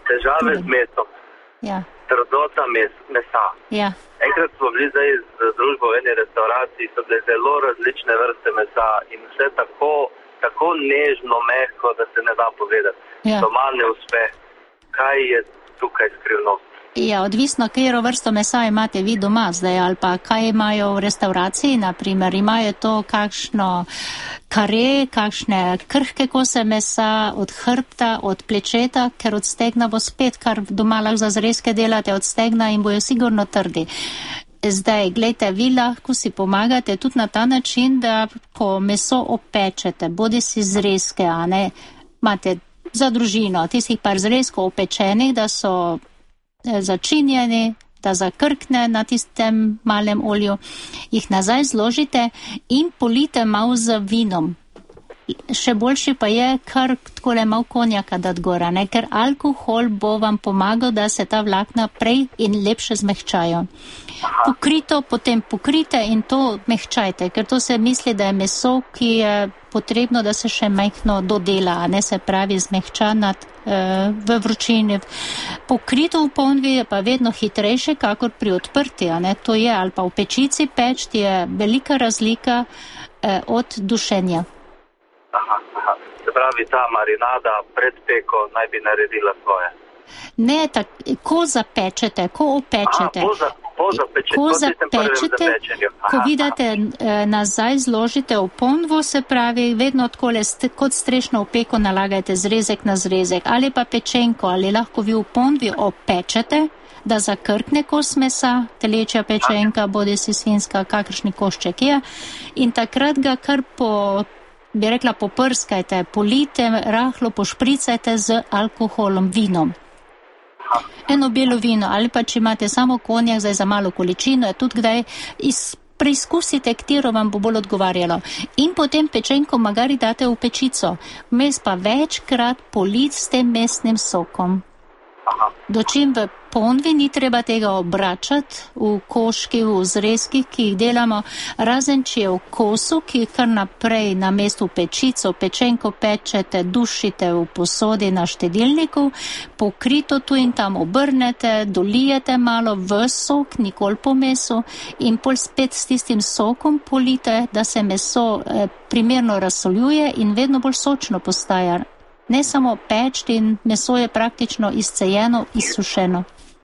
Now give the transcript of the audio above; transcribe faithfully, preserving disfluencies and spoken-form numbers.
težave z mesom, ja. Trdota mes, mesa. Ja. Enkrat smo bili zdaj z družbo v eni restauraciji, so bile zelo različne vrste mesa in vse tako, tako nežno, mehko, da se ne da povedati. Ja. Doma ne uspe. Kaj je tukaj skrivnost? Ja, odvisno, katero vrsto mesa imate vi doma zdaj, ali pa kaj imajo v restauraciji, naprimer, imajo to kakšno kare, kakšne krhke kose mesa, od hrbta, od plečeta, ker od stegna bo spet, kar doma lahko za zrezke delate od stegna in bojo sigurno trdi. Zdaj, gledajte, vi lahko si pomagate tudi na ta način, da ko meso opečete, bodi si zrezke, a ne, imate za družino, tistih par zrezkov opečenih, da so začinjeni, da zakrkne na tistem malem olju, jih nazaj zložite in polite malo z vinom. Še boljši pa je kar takole malo konjaka dati gora, ne? Ker alkohol bo vam pomagal, da se ta vlakna prej in lepše zmehčajo. Pokrito, potem pokrite in to mehčajte, ker to se misli, da je meso, ki je potrebno, da se še mehno dodela, a ne se pravi zmehčanat uh, v vročini. Pokrito v ponvi je pa vedno hitrejše, kakor pri odprti, a ne? To je, ali pa v pečici peči je velika razlika uh, od dušenja. Aha, aha. Se pravi, ta marinada pred peko naj bi naredila svoje. Ne, tako, ko zapečete, ko opečete. Aha, ko, za, ko zapečete, ko zapečete, ko vidite eh, nazaj zložite v ponvo, se pravi, vedno takole st- kot strešno v peko nalagajte zrezek na zrezek, ali pa pečenko, ali lahko vi v ponvi opečete, da zakrkne kos mesa, telečja pečenka, bodi si svinska, kakršni košček je, in takrat ga kar po bi rekla, poprskajte, polite, rahlo pošpricajte z alkoholom, vinom. Eno belo vino, ali pa če imate samo konjak, zdaj za malo količino, je tudi kdaj iz, preizkusite, katero vam bo bolj odgovarjalo. In potem pečenko magari date v pečico, vmes pa večkrat polit s tem mesnim sokom. Dočim v ponvi ni treba tega obračati v koški, v zrezkih, ki jih delamo, razen če je v kosu, ki kar naprej na mestu pečico, pečenko pečete, dušite v posodi na štedilniku, pokrito tu in tam obrnete, dolijete malo v sok, nikoli po mesu in pol spet s tistim sokom polite, da se meso eh, primerno razsoljuje in vedno bolj sočno postaja. Ne samo peč in meso je praktično izcejeno, izsušeno.